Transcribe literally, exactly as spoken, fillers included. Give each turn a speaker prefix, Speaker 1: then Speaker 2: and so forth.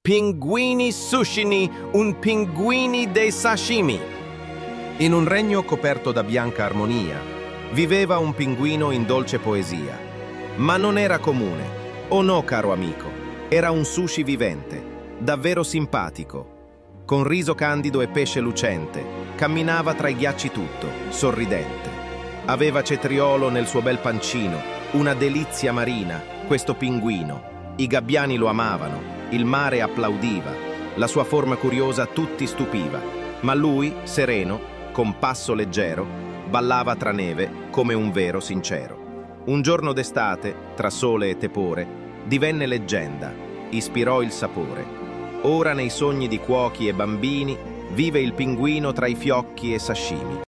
Speaker 1: Pinguini sushini, un pinguini dei sashimi. In un regno coperto da bianca armonia, viveva un pinguino in dolce poesia. Ma non era comune. Oh no, caro amico, era un sushi vivente, davvero simpatico. Con riso candido e pesce lucente, camminava tra i ghiacci tutto, sorridente. Aveva cetriolo nel suo bel pancino, una delizia marina, questo pinguino. I gabbiani lo amavano, il mare applaudiva, la sua forma curiosa tutti stupiva, ma lui, sereno, con passo leggero, ballava tra neve come un vero sincero. Un giorno d'estate, tra sole e tepore, divenne leggenda, ispirò il sapore. Ora nei sogni di cuochi e bambini vive il pinguino tra i fiocchi e sashimi.